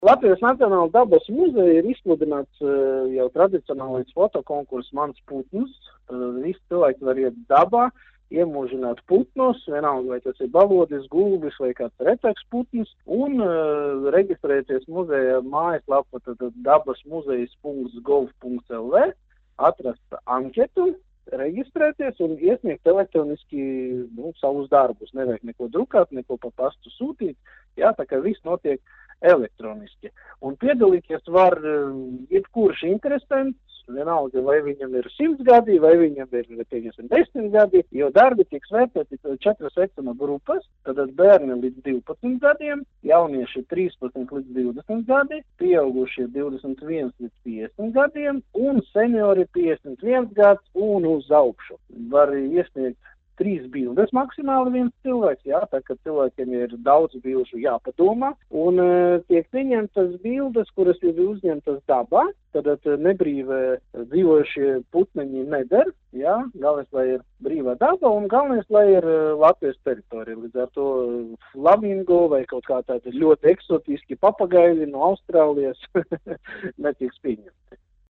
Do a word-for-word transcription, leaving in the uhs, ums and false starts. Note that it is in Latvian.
Latvijas Nacionāla dabas muzeja ir izsludināts uh, jau tradicionālais fotokonkurss Mans putns. Uh, visi cilvēki var iet dabā, iemūžināt putnus, vienalga vai tas ir balodis, gulbis vai kāds retais putns, un uh, reģistrēties muzeja mājaslapā dabasmuzejas punkts gov punkts el ve, atrast anketu, reģistrēties un iesniegt elektroniski nu, savus darbus. Nevajag neko drukāt, neko pa pastu sūtīt, jā, tā kā viss notiek elektroniski. Un piedalīties var jebkurš interesants, vienalga vai viņam ir simts gadi, vai viņam ir, pieņemsim, desmit gadi, jo darbi tiks vērtēti četras vecuma grupas, tad bērni līdz divpadsmit gadiem, jaunieši trīspadsmit līdz divdesmit gadi, pieaugušie divdesmit viens līdz piecdesmit gadiem, un seniori piecdesmit viens gads un uz augšu. Var iesniegt trīs bildes maksimāli viens cilvēks, jā, tā ka cilvēkiem ir daudz bilžu jāpadomā, un uh, tiek pieņemtas bildes, kuras ir uzņemtas dabā, tad uh, nebrīvē dzīvojušie putneņi neder, jā, galvenais, lai ir brīvā daba, un galvenais, lai ir uh, Latvijas teritorija, līdz ar to flamingo vai kaut kā tādi ļoti eksotiski papagaili no Austrālijas netiks pieņemti.